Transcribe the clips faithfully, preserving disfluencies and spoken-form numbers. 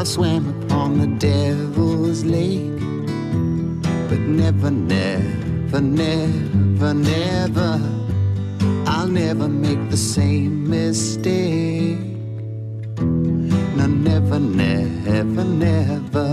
swam upon the devil's lake, but never, never, never, never, I'll never make the same mistake. No, never, never, never.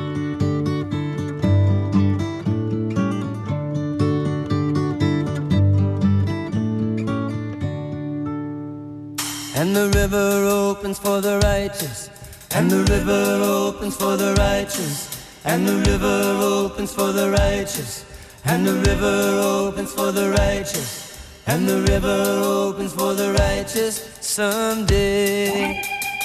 And the river opens for the righteous, and the river opens for the righteous, and the river opens for the righteous, and the river opens for the righteous, and the river opens for the righteous someday.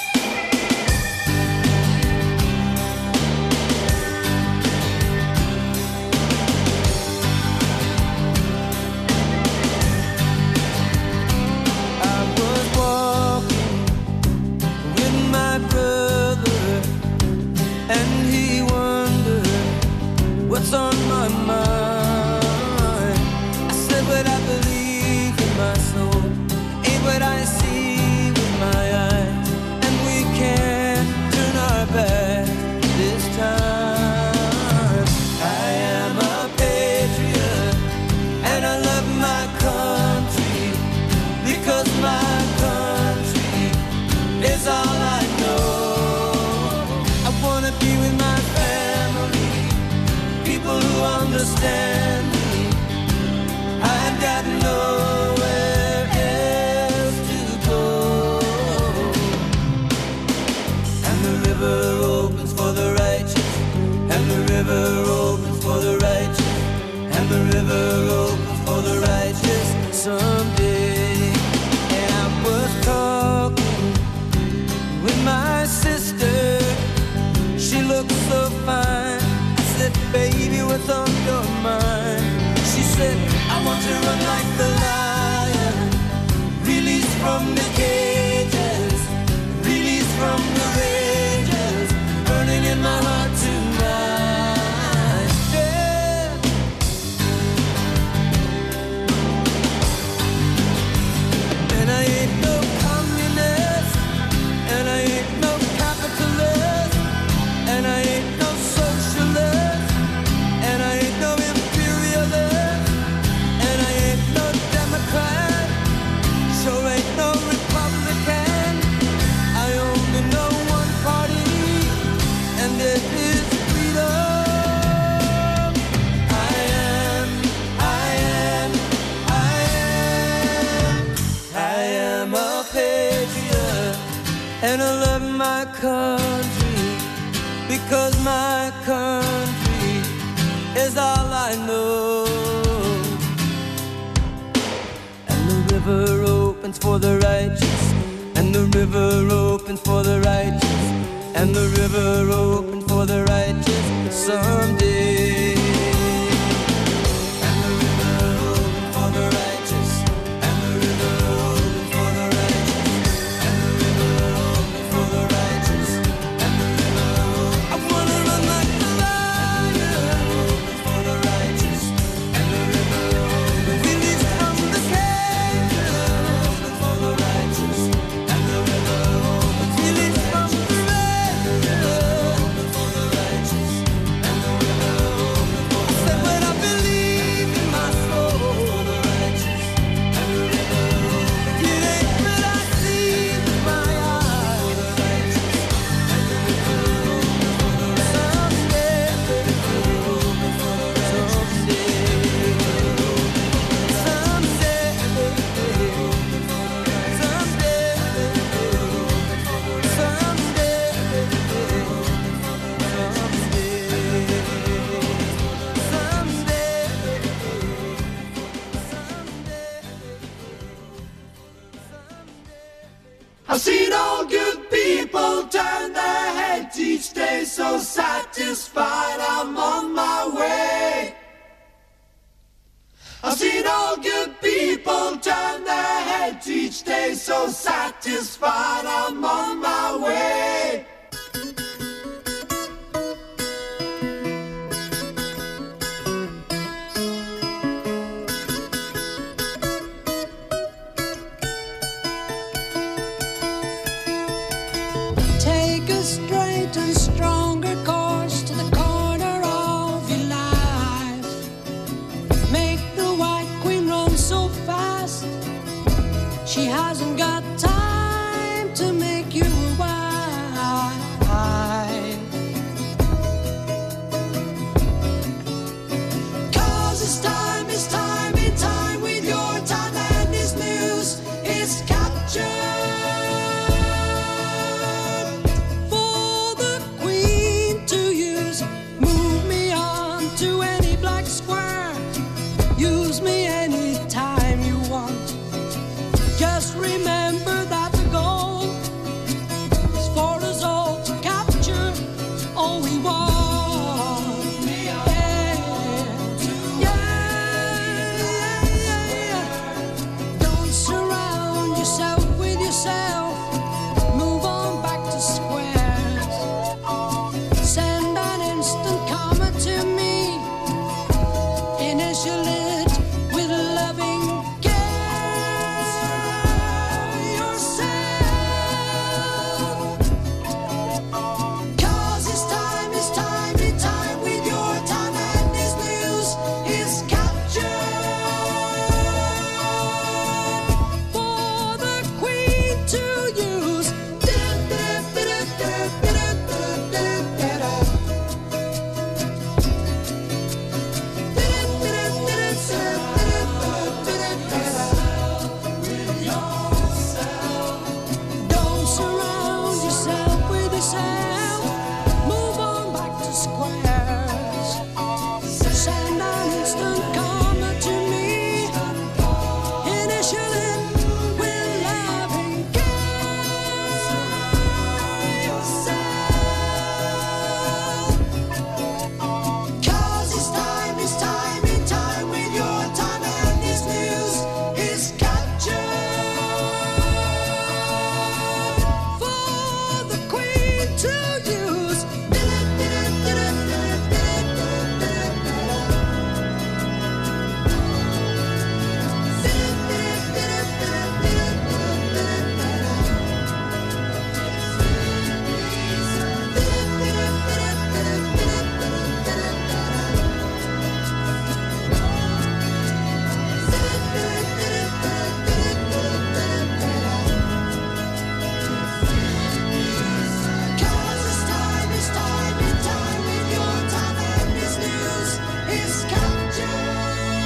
What's on my mind? I said what I believe in my soul, ain't what I see with my eyes, and we can't turn our back this time. I am a patriot, and I love my country, because my country is all I know. I wanna be with my family, people who understand me. I've got nowhere else to go. And the river opens for the righteous, and the river opens for the righteous, and the river opens for the righteous someday. And I was talking with my sister, she looked so fine. Baby, what's on your mind? She said, I want to run like the lion, released from the cages, released from the rages, burning in my heart tonight. Yeah. And I ain't no communist, and I ain't no capitalist, and I ain't no socialist, and I ain't no imperialist, and I ain't no Democrat, sure ain't no Republican. I only know one party, and it is freedom. I am, I am, I am, I am a patriot, and I love my country, because my country is all I know. And the river opens for the righteous, and the river opens for the righteous, and the river opens for the righteous someday. And the river opens for the righteous, and the river opens for the righteous, and the river opens for the righteous, and the river opens. I wanna run like the lion, for the righteous, and the river opens. Released from the cage, for the righteous, and the river opens. Released from the for the righteous, and the river opens. I said when I believe in my soul, for the righteous, and the river opens. It ain't what I see with my eyes, for the righteous, and the river opens. For the someday, someday, I've seen all good people turn their heads each day, so satisfied I'm on my way. I've seen all good people turn their heads each day, so satisfied I'm on my way. Take a stranger straight and stronger course to the corner of your life. Make the White Queen run so fast, she hasn't got time to make you a wife. Cause it's time, it's time, in time with your time, and this news is captured for the Queen to use. Move me on to any black square, use me anytime you want. Just remember that the goal is for us all to capture all we want. Yeah, yeah, yeah, yeah. Don't surround yourself with yourself. Move on back to squares. Send an instant comment to me. Initial it with loving care. Yourself. Cause it's time, it's time, in time with your time, and this news is captured for the Queen to use. Don't surround yourself with yourself. Move on back to squares. Send an instant comment to me. Initial it with loving care. Yourself. Cause it's time, it's time, in time with your time, and this news is captured for the Queen to use. Cause it's time, it's time, in time with your time, and this news is captured.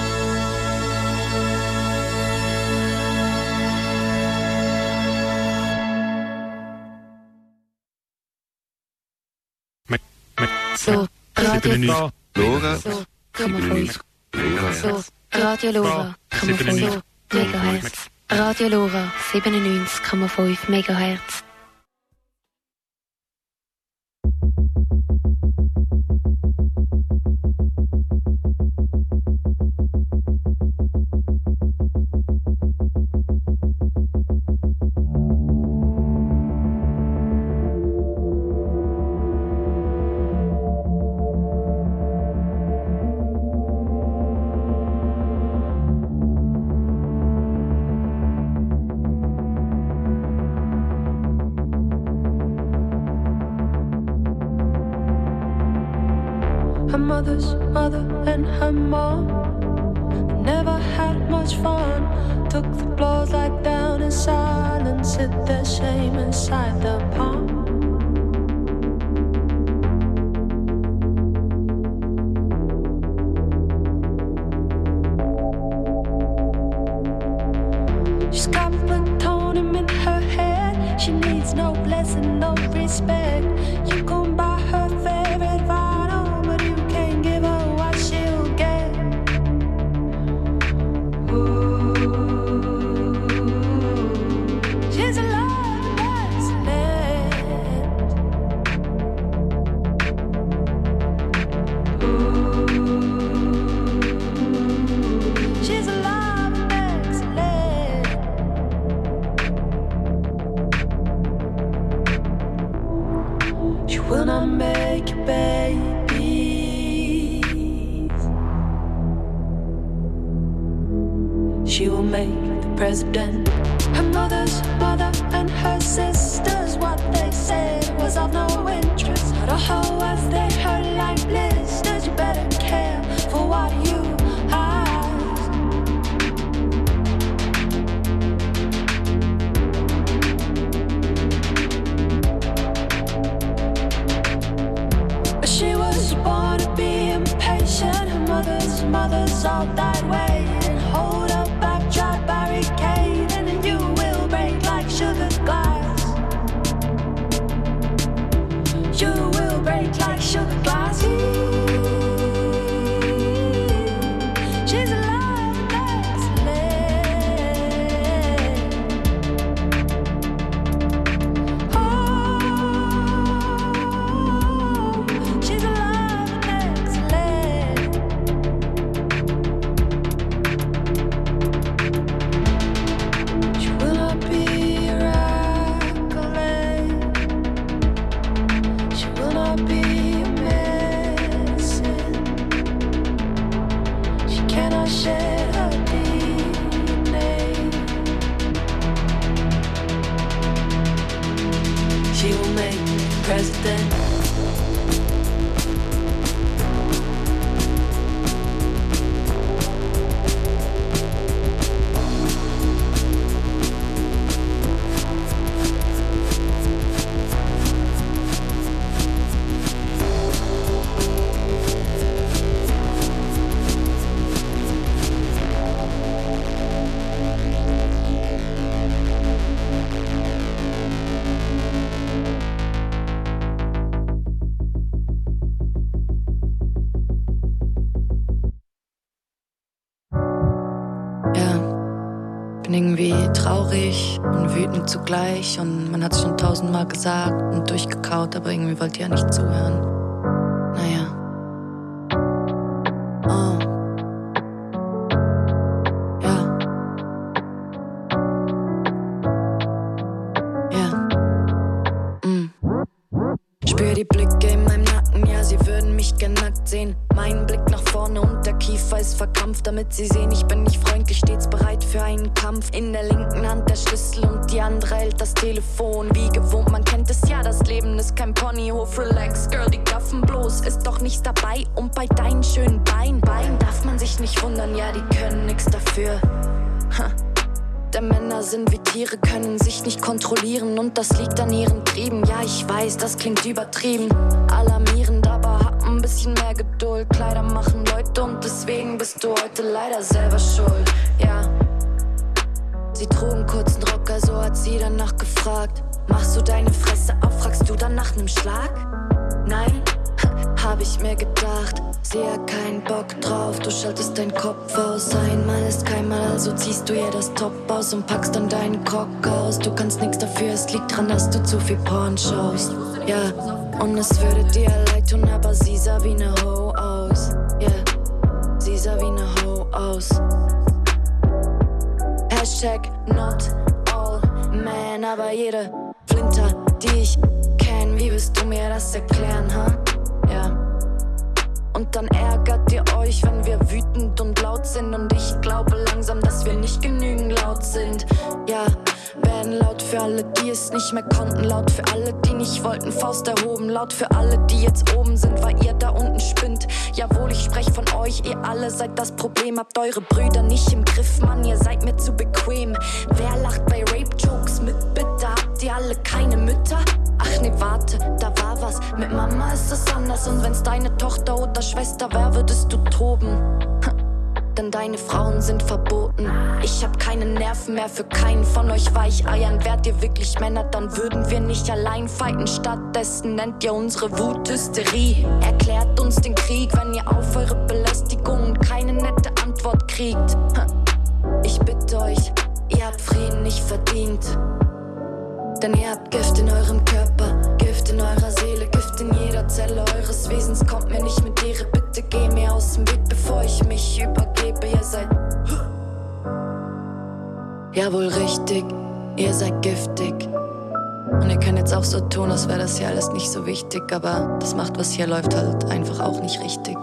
Så, Radio Lora. Så, Grammophon. Så, Radio Lora, Grammophon, Megahertz. Radio Lora, zevenennegentig komma vijf megahertz. Her mother's mother and her mom never had much fun. Took the blows like down in silence, hid their shame inside their palm. She's got plutonium in her head. She needs no blessing, no respect. You can buy her favorite vinyl, but you can't give her what she'll get. Ooh, she's a love that's land. Ooh, she's a love that's land. She will not make you babies. She will make the president. Her mother's mother and her sisters, what they said was of no interest. she will make president. Irgendwie traurig und wütend zugleich und man hat's schon tausendmal gesagt und durchgekaut, aber irgendwie wollt ihr ja nicht zuhören. Naja. Oh. Ja. Ja. Mm. Spür die Blicke in meinem Nacken, ja, sie würden mich gern nackt sehen. Mein Blick nach vorne und der Kiefer ist verkrampft, damit sie sehen, ich bin nicht freundlich, stets bereit für einen Kampf. In der linken Hand der Schlüssel und die andere hält das Telefon. Wie gewohnt, man kennt es ja, das Leben ist kein Ponyhof. Relax, Girl, die gaffen bloß, ist doch nichts dabei. Und bei deinen schönen Beinen, Beinen darf man sich nicht wundern, ja, die können nix dafür. Ha. Denn Männer sind wie Tiere, können sich nicht kontrollieren und das liegt an ihren Trieben. Ja, ich weiß, das klingt übertrieben, alarmierend, aber hab ein bisschen mehr Geduld. Kleider machen Leute und deswegen bist du heute leider selber schuld. Ja, sie trugen kurzen Rock, also hat sie danach gefragt. Machst du deine Fresse auf, fragst du dann nach nem Schlag? Nein, hab ich mir gedacht. Sie hat keinen Bock drauf, du schaltest deinen Kopf aus. Einmal ist keinmal, also ziehst du ihr das Top aus und packst dann deinen Cock aus. Du kannst nix dafür, es liegt dran, dass du zu viel Porn schaust. Ja, und es würde dir leid tun, aber sie sah wie ne Ho aus. Ja, yeah. Sie sah wie ne Ho aus. Hashtag not all men, aber jede Flinter, die ich kenn, wie willst du mir das erklären, ha? Huh? Ja. Und dann ärgert ihr euch, wenn wir wütend und laut sind. Und ich glaube langsam, dass wir nicht genügend laut sind. Ja, werden laut für alle, die es nicht mehr konnten. Laut für alle, die nicht wollten, Faust erhoben. Laut für alle, die jetzt oben sind, weil ihr da unten spinnt. Jawohl, ich sprech von euch, ihr alle seid das Problem. Habt eure Brüder nicht im Griff, Mann, ihr seid mir zu bequem. Wer lacht bei Rape-Jokes mit? Bitte habt ihr alle keine Mütter? Ach nee, warte, da war was. Mit Mama ist es anders. Und wenn's deine Tochter oder Schwester wär, würdest du toben. Denn deine Frauen sind verboten. Ich hab keine Nerven mehr für keinen von euch Weicheiern. Wärt ihr wirklich Männer, dann würden wir nicht allein fighten. Stattdessen nennt ihr unsere Wut Hysterie. Erklärt uns den Krieg, wenn ihr auf eure Belästigungen keine nette Antwort kriegt. Ich bitte euch, ihr habt Frieden nicht verdient. Denn ihr habt Gift in eurem Körper, Gift in eurer Seele, Gift in jeder Zelle eures Wesens. Kommt mir nicht mit Ehre, bitte geh mir aus dem Weg, bevor ich mich übergebe. Ihr seid jawohl richtig, ihr seid giftig. Und ihr könnt jetzt auch so tun, als wäre das hier alles nicht so wichtig, aber das macht, was hier läuft, halt einfach auch nicht richtig.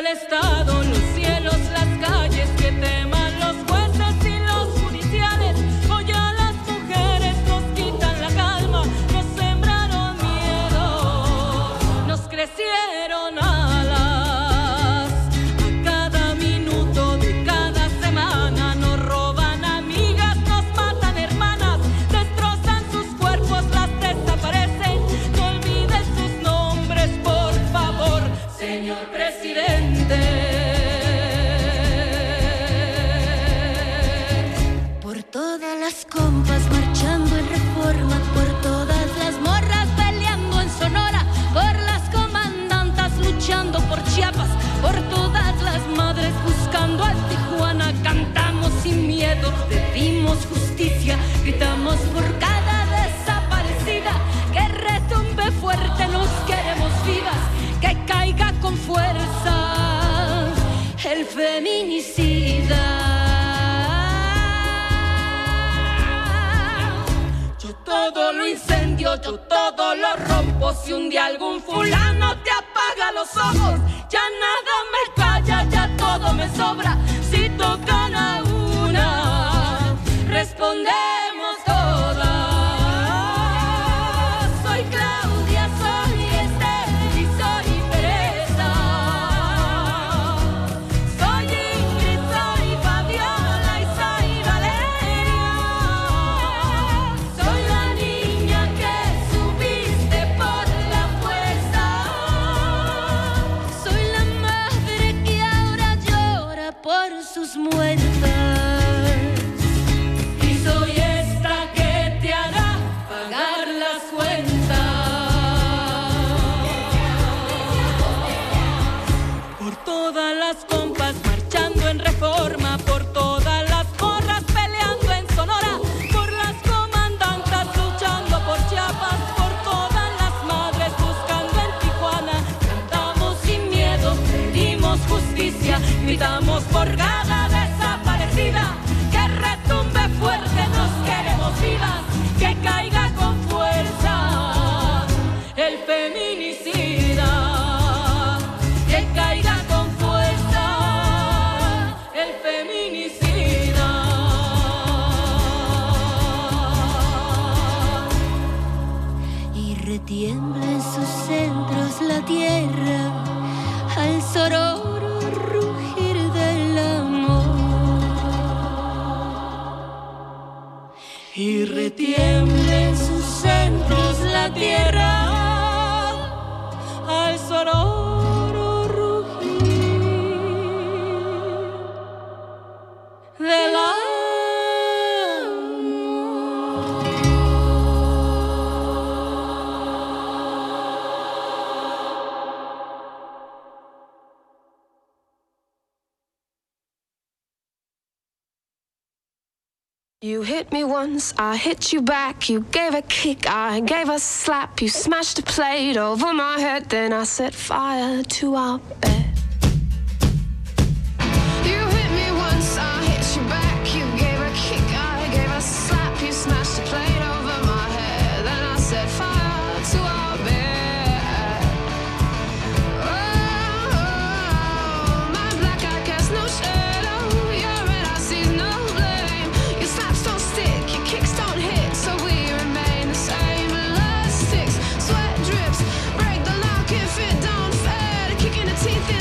el Estado, los cielos, las calles, que teman los jueces y los judiciales. Hoy a las mujeres nos quitan la calma, nos sembraron miedo, nos crecieron alas. A cada minuto de cada semana nos roban amigas, nos matan hermanas, destrozan sus cuerpos, las desaparecen. No olviden sus nombres, por favor, señor presidente. Por todas las compas marchando en Reforma, por todas las morras peleando en Sonora, por las comandantas luchando por Chiapas, por todas las madres buscando a Tijuana. Cantamos sin miedo, pedimos justicia, gritamos por cada desaparecida. Que retumbe fuerte, nos queremos vivas, que caiga con fuerza el feminicida. Yo todo lo incendio, yo todo lo rompo. Si un día algún fulano te apaga los ojos, ya nada me calla, ya todo me sobra. Si tocan a una, respondemos todas. Soy Claudia, soy Esther y soy Teresa. Soy Ingrid, soy Fabiola y soy Valeria. Soy la niña que subiste por la fuerza. Soy la madre que ahora llora por sus muertas. Y soy esta que te hará pagar las cuentas. Por todas las compas marchando en Reforma, por todas las morras peleando en Sonora, por las comandantas luchando por Chiapas, por todas las madres buscando en Tijuana. Cantamos sin miedo, pedimos justicia, gritamos por cada desaparecida. Que retumbe fuerte, nos queremos vivas, que caiga con fuerza el feminicida. Que caiga con fuerza el feminicida. Y retiembla en sus centros la tierra al sororo rugir del amor. Y retiembla en sus centros la tierra al sonoro rugir del amor. You hit me once, I hit you back. You gave a kick, I gave a slap. You smashed a plate over my head, then I set fire to our bed. You hit me once, I hit you back. You gave a kick, I gave a slap. You smashed a plate over my head, then I set fire to our bed. Oh, my black eye casts no shadow. Your red eye sees no blame. Your slaps don't stick, your kicks don't hit, so we remain the same. Blood sticks, sweat drips, break the lock if it don't fit. A kick in the teeth.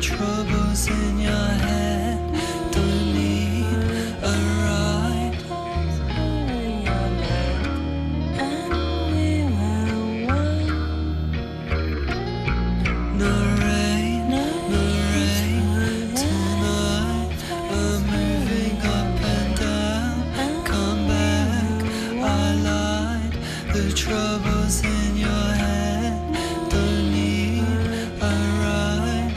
troubles in your head don't need a ride. And we were one. No rain, no rain tonight. We're moving up and down. Come back, I lied. The troubles in your head don't need a ride.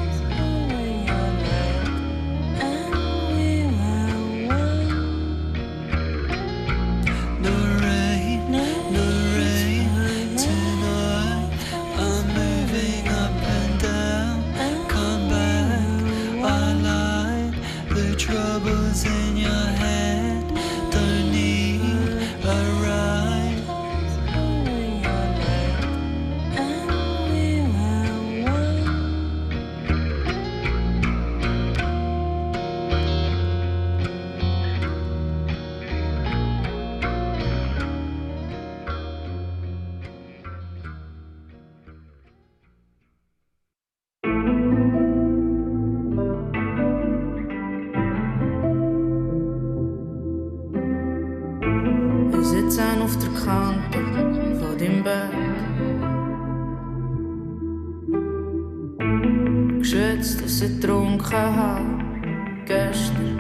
And we were one. No rain, no rain tonight. I'm moving up and down. Come back, I lied. The troubles in your head don't need a ride. And we were one. Wir sitzen auf der Kante von deinem Bett. Geschützt, dass ich getrunken habe. Gestern.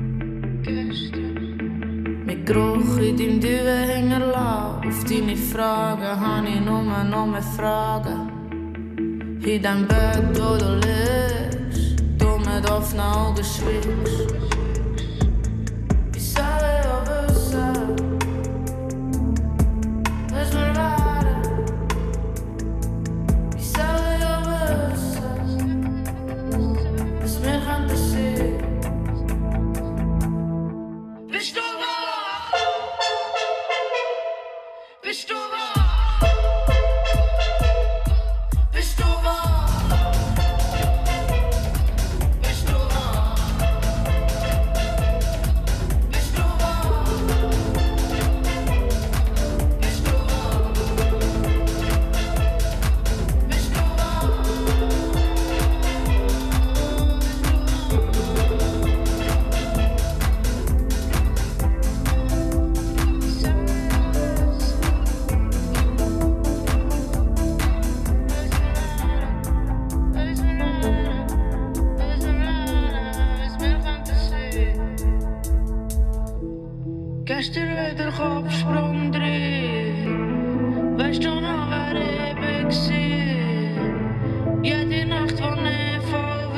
Mit Geruch in deinem Düwe hinterlassen. Auf deine Fragen habe ich nur noch mehr Fragen. In dem Bett, wo du liegst, du mit offenen Augen schwiegst. Ich soll ja wissen, was wir waren. Ich soll ja wissen, was mir kann passieren. Bist du wach? Bist du wach? Bist du wach? Bist du wach? Bist du wach? Bist du wach? Bist du wach? Gestern wieder Kopfsprung drin. Weißt du noch, wer ich bin? Jede Nacht, wo ich voll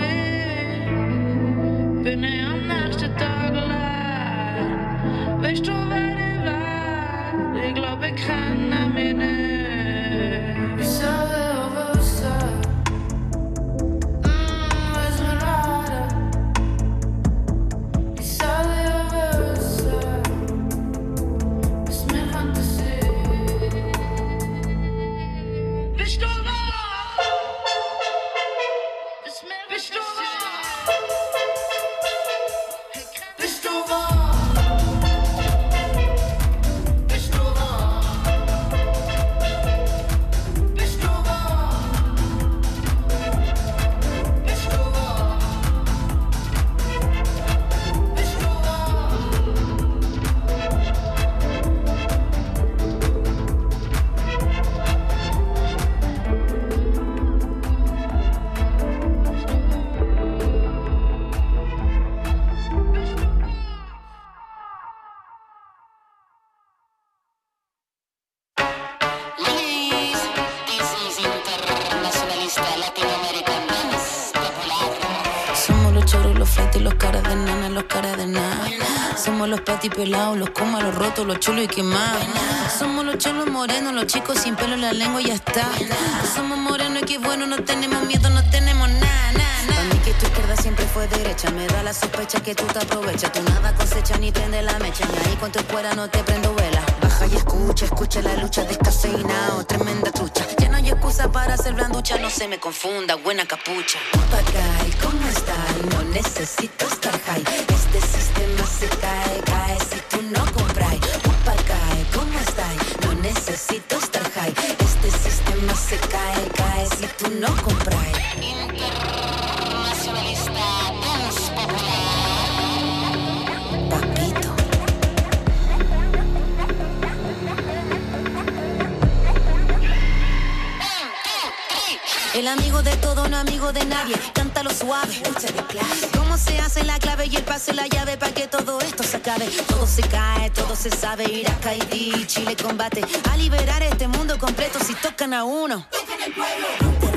bin, bin ich am nächsten Tag allein. Weißt du, wer ich war? Ich glaub, ich kenne mich nicht. Ich soll ja wissen, mm, was wir waren. Ich soll ja wissen, was mir kann passieren. Bist du wach? Was mir bist du wach? Bist du wach? Bist du wach? Bist du wach? Bist du wach? Bist du Somos los choros, los flights, los caras de nana, los caras de nada. Somos los patis pelados, los comas, los rotos, los chulos y quemados. Somos los cholos morenos, los chicos sin pelo en la lengua y ya está. Somos morenos y qué bueno, no tenemos miedo, no tenemos nada, nada, nada. Para mí que tu izquierda siempre fue derecha, me da la sospecha que tú te aprovechas. Tú nada cosecha ni prende la mecha, ni ahí con tu escuela no te prendo vela. Baja y escucha, escucha la lucha descafeinado, tremenda trucha. Ya no hay excusa para ser blanducha, no se me confunda, buena capucha. Papagay, ¿cómo estás? No necesito estar high. Este sistema se cae, cae si tú no compras. Papagay, ¿cómo estás? No necesito estar high. Este sistema se cae, cae si tú no compras. El amigo de todo, no amigo de nadie. Cántalo suave. Cómo se hace la clave y el paso y la llave para que todo esto se acabe. Todo se cae, todo se sabe. Irak, Haití, Chile combate a liberar este mundo completo. Si tocan a uno, tocan el pueblo.